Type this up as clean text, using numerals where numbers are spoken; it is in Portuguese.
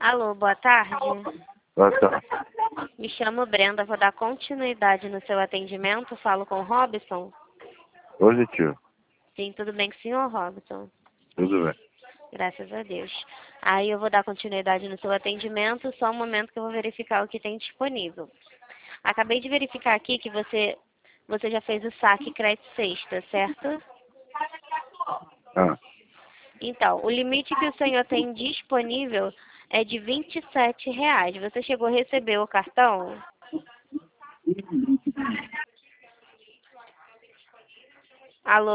Alô, boa tarde. Boa tarde. Me chamo Brenda, vou dar continuidade no seu atendimento. Falo com o Robson? Positivo. Sim, tudo bem com o senhor, Robson? Tudo bem. Graças a Deus. Aí eu vou dar continuidade no seu atendimento, só um momento que eu vou verificar o que tem disponível. Acabei de verificar aqui que você já fez o saque crédito sexta, certo? Ah, Então, o limite que o senhor tem disponível é de R$ 27. Você chegou a receber o cartão? Alô?